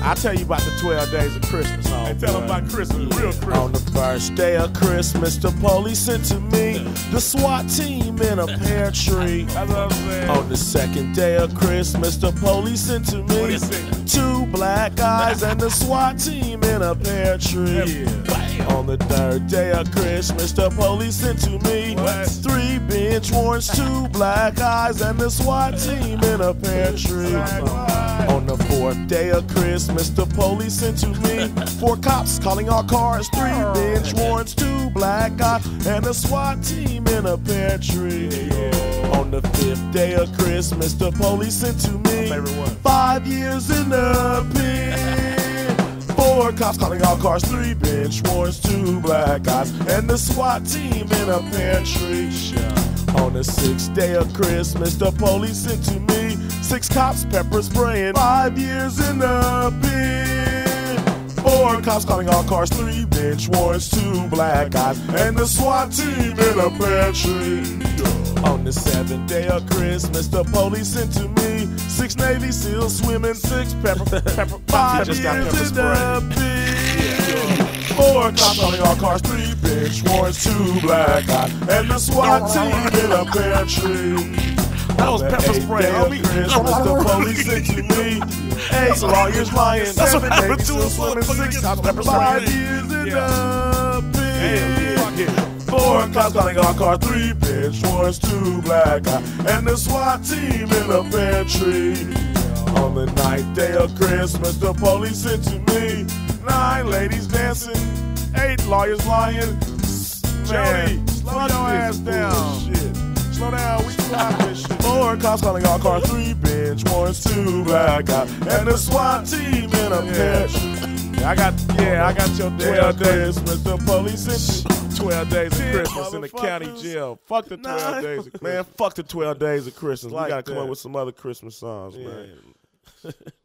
I'll tell you about the 12 days of Christmas. Hey, tell them about Christmas, real Christmas. On the first day of Christmas, the police sent to me the SWAT team in a pear tree. That's what I'm saying. On the second day of Christmas, the police sent to me 2 black guys and the SWAT team in a pear tree. On the third day of Christmas, the police sent to me 3 bench warrants, 2 black guys and the SWAT team in a pear tree. On the fourth day of Christmas, the police sent to me 4 cops calling all cars, 3 bench warrants, 2 black guys and the SWAT team in a pear tree. On the 5th day of Christmas, the police sent to me 5 years in the pen. 4 cops calling all cars, 3 bench warrants, 2 black guys and the SWAT team in a pear tree. On the 6th day of Christmas, the police sent to me 6 cops pepper spraying, 5 years in the pen. 4 cops calling all cars, 3 bench warrants, 2 black guys and the SWAT team in a pear tree. On the 7th day of Christmas, the police sent to me 6 Navy SEALs swimming, 6 pepper 5 years in the pen. 4 cops calling all cars, 3 bench warrants, 2 black guys and the SWAT team in a pear tree. That was pepper spray, homie. Christmas, the police sent to me 8 lawyers lying, 7 Navy SEAls swimming, 6 cops pepper spray, 5 years in the pen. 4 cops calling all cars, 3 bench warrants, 2 black guys and the SWAT team in a pear tree. On the 9th day of Christmas, the police sent to me 9 ladies dancing, 8 lawyers lying. Jody, slow your ass down. Shit. Slow down, we clap this shit. 4 cops calling all cars, 3 bench warrants, 2 black guys and the SWAT team in a pear tree. I got your 12 days. Christmas, the police sent 12 days of Christmas in the county jail. Fuck the 12 days of Christmas. Man, fuck the 12 days of Christmas. Like we gotta come that. up with some other Christmas songs, man.